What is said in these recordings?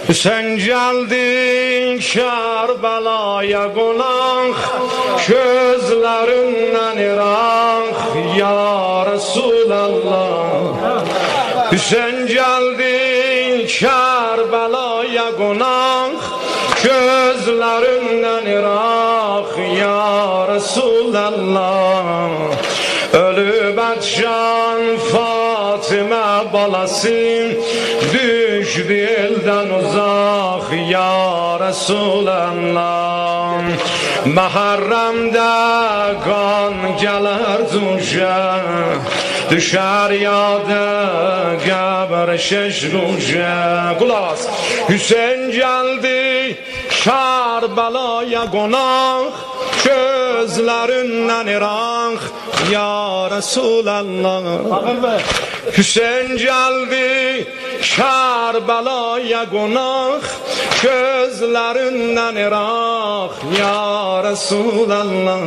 Sen geldin Kerbela'ya konak, gözlerinden Irak ya Resulallah. Sen geldin Kerbela'ya konak, gözlerinden Irak ya Resulallah. Ölüp etşan Fatıma balası, düştü elden uzak ya Resulallah. Muharremde kan gelir tuşa, düşer yada kabr şeşruşa. Kulak as. Hüseyin geldi Kerbela'ya konak, gözlerinden Irak ya Resulallah. Hüseyin geldi Kerbela'ya konak, gözlerinden Irak ya Resulallah.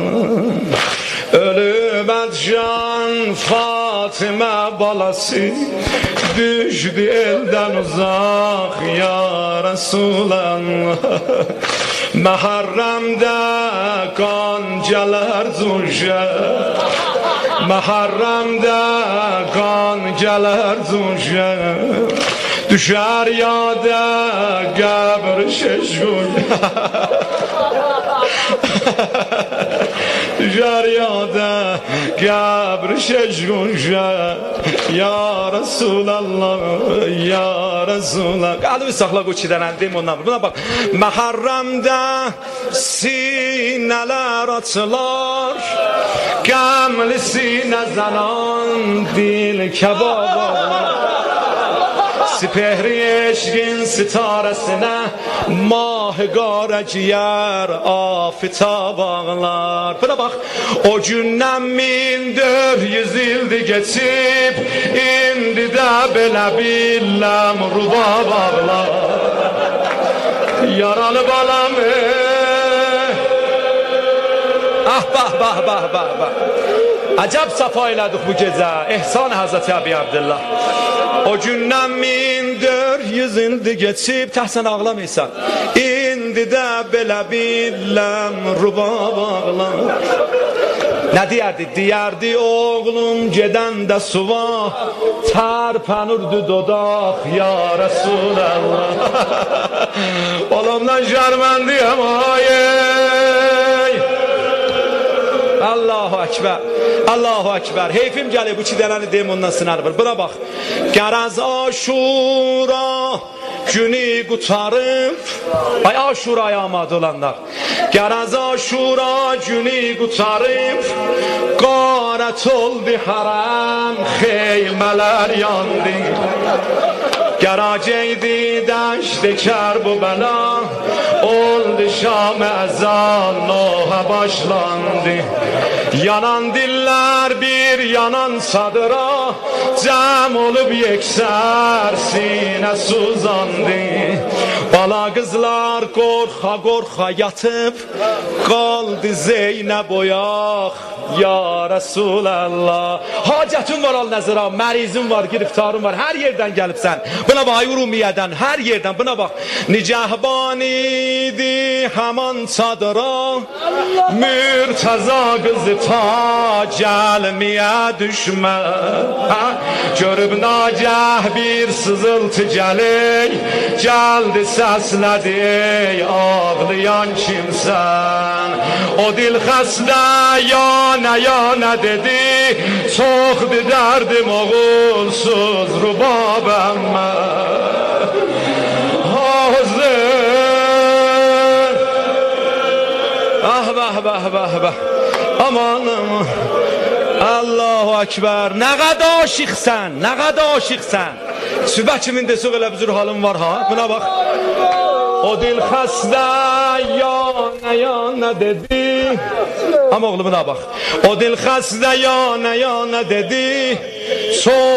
Ölüp etşan Fatıma balası, düştü elden uzak ya Resulallah. Muharremde kan gelir tuşa, Muharremde kan gelir tuşa, düşer yada kabr şeşgul. Düşer yada kabr şeşgulşa ya Resulallah, ya Resulallah. Qalbi saxla bu çidən deyim ondan. Buna bax. Muharremdə sinələr açılar, qəmli sinə zanan dil kebab ağlar. Sipehri eşkin sitarasına mahgara ciğer afitab ağlar. Buna bak. O gündən 1400 ildi geçip, indi də belə billəm rubab ağlar. Yaralı balam ah bah bah bah bah bah. Acab safa elədik bu gecə. Ehsan Hazreti Əbi Abdullah. O gündən 1400 ildi geçip, təhsən ağlamaysan, indi də belə billəm rubab ağlar. Nə deyərdi? Deyərdi oğlum gedəndə suva, tərpənirdi dodaq ya Resulallah. Olamdan şərməndiyəm ayey. Allahu Ekber, Allahu Ekber. Heyfim gəlir bu iki dənəni deyim ondan sınarır. Buna bax. Qəraz Aşura günü qutarıb, ay Aşuraya amad olanlar. Qəraz Aşura günü qutarıb, qarət oldu haram, xeymələr yandı. Gələcəkdi dəşt Kərbəla, oldu Şam əzan, noha başlandı. Yanan dillər bir yanan sadıra, cəm olub yeksər sinə suzandı. Bala qızlar qorxa qorxa yatıb, qaldı Zeynəb oyaq ya Resulallah. Hacətin var al nəzərə, mərizin var, giriftarın var, hər yerdən gəlibsən. Buna bax, Urumiyədən, hər yerdən, buna bax. Nicəhban idi həman çadıra, Mürtəza qızı ta gəlməyə düşmə. Görüb nagəh bir sızıltı gəlir, gəldi səslədi ey ağlayan kimsən. O dil xəstə yana yana dedi, çoxdur dərdim oğulsuz rubabəm mən. Hazır ah bah bah bah bah. Aman aman. Allahu Ekber. Nə qədər aşıqsən, nə qədər aşıqsən. Sübhə kimin desə elə bir halın var ha. Buna bax. O dil xəstə yana yana dedi. Amma oğlu buna bax. O dil xəstə yana yana dedi.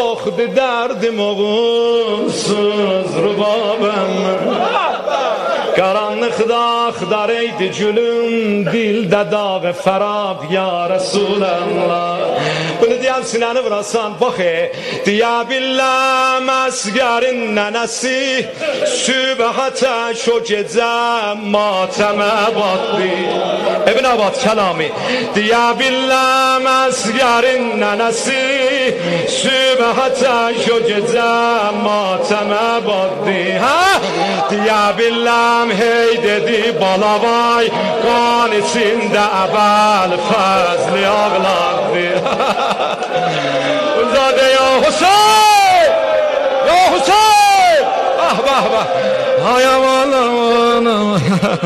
Çoxdur dərdim oğulsuz rubabəm. Qaranlıqda axtar eydi gülüm, dildə dağı fərab ya Rasulallah. Bunu deyəm sinəni vurasan, bax deyə billəm əsgərin nənəsi, sübhə tək o gecə matəmə batdı. Ebn Abad kəlami. Deyə billəm əsgərin nənəsi, sübhə tək o gecə matəmə batdı. Deyə billəm hey dedi balavay, qan içində əbəl fəzli ağlardı. Uzadı ya Hüseyin, ya Hüseyin, ah bah bah, ay aman aman aman.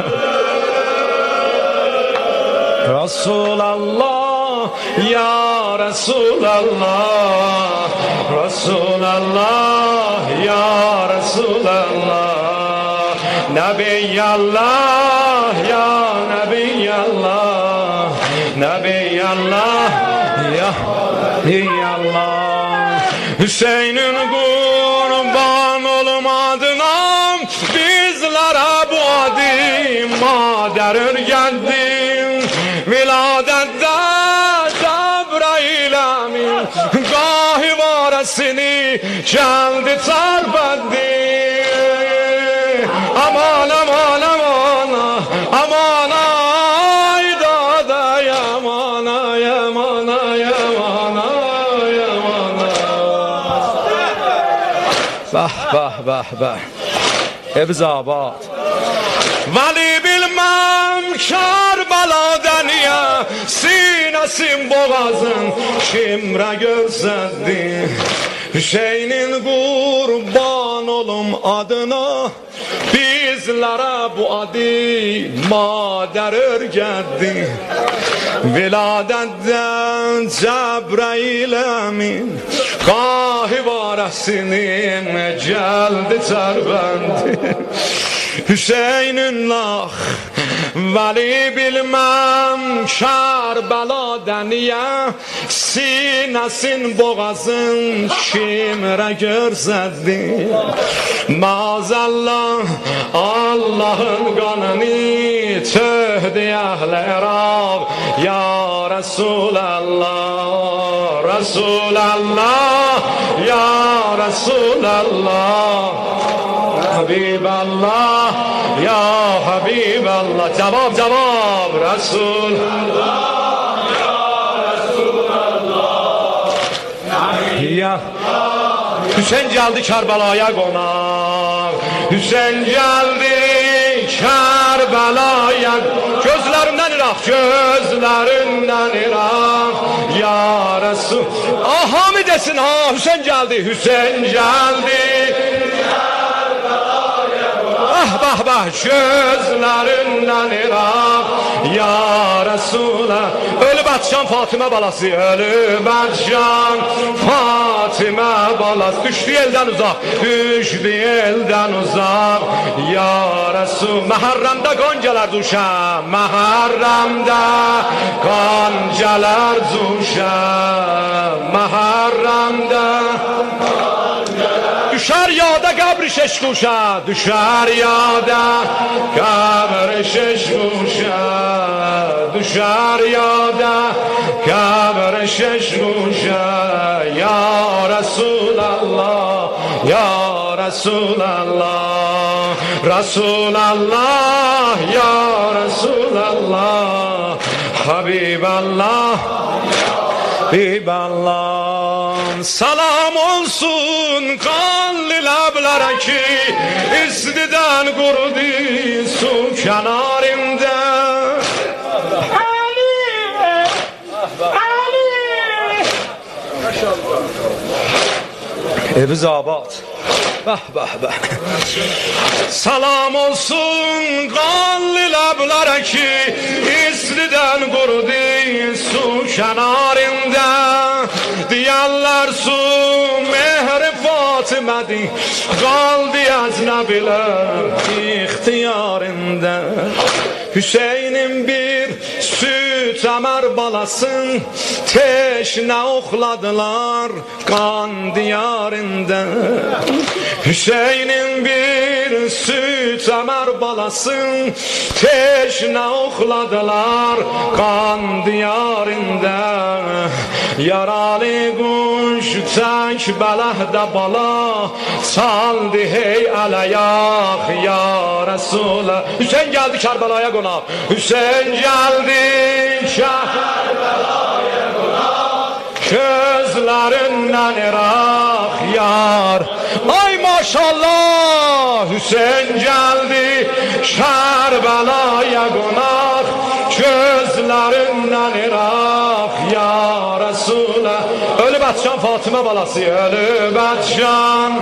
Resulallah, ya Resulallah, Resulallah, ya Resulallah. Nebiyallah, ya Nebiyallah, Nebiyallah, ya Nebiyallah. Hüseyin'in kurban olmadığına bizlere bu adim mader örgendim. Viladette Cebrail emin gahi varesini geldi terbetti. Aman aman aman aman ay daday aman ay aman ay aman ay aman. Bah bah bah bah. Ebzabad. Vali bilmem Karbela'dan ya, sinesin boğazın kimre gözlendi. Hüseyin'in kurban olum adına, bizlere bu adı mader örgetti. Viladetten Cebrail emin gahi varesinin geldi terbendi. Hüseyin'in lah veli bilmem Karbela'dan ya, sinesin boğazın kimre gözletti. Maazallah Allah'ın kanını töhdü ehl-i Irak ya Resulallah, Resulallah, ya Resulallah, Habiballah, ya Habiballah. Cevap cevap. Resulallah, ya Resulallah, ya Hüseyin geldi Kerbela'ya konak, Hüseyin geldi Kerbela'ya. Gözlerinden Irak, gözlerinden Irak ya Resul. Aha mı desin ha, Hüseyin geldi, Hüseyin geldi. Ah bah bah, gözlerinden Irak ya Resulallah. Ölü Batşan Fatıma balası, ölü Batşan Fatıma balası. Düştü elden uzak, düştü elden uzak ya Resul. Muharremde goncalar düşer, Muharremde goncalar düşer, Muharremde düşer yada kabri şeş kuşa, düşer yada kabri şeş kuşa, düşer yada kabri şeş kuşa ya Resulallah, ya Resulallah, Resulallah, ya Resulallah, Habiballah, Habiballah. Salam olsun kanlı lablere ki istiden kurudu su kenarında. Ali, Ali. Ebzabad. Bah bah bah. Salam olsun kanlı lablere ki istiden kurudu su kenarında. Diyarlar su mehri Fatıme'di, kaldı ecnebiler ihtiyarında. Hüseyin'in bir süt Ömər balasın teşne oxladılar qan diyarında. Hüseynin bir süt Ömər balasın teşne oxladılar qan diyarında. Yaralı kuş tək bələhdə bala saldı hey ələyak ya Resulə. Hüseyin geldi Kərbəlaya qonaq. Hüseyin geldi Kərbəlaya qonaq. Gözlərindən iraq yar. Ay maşallah Hüseyin geldi Kərbəlaya qonaq. Gözlərindən iraq ya Resulə. Ölü Bətcan Fatimə balası. Ölü Bətcan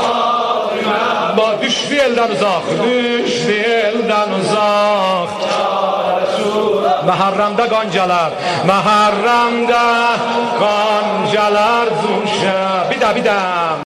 düşdü eldən uzaq. Düşdü eldən uzaq. Məhərrəmdə qan gələr. Məhərrəmdə qan gələr zuşə. Bir də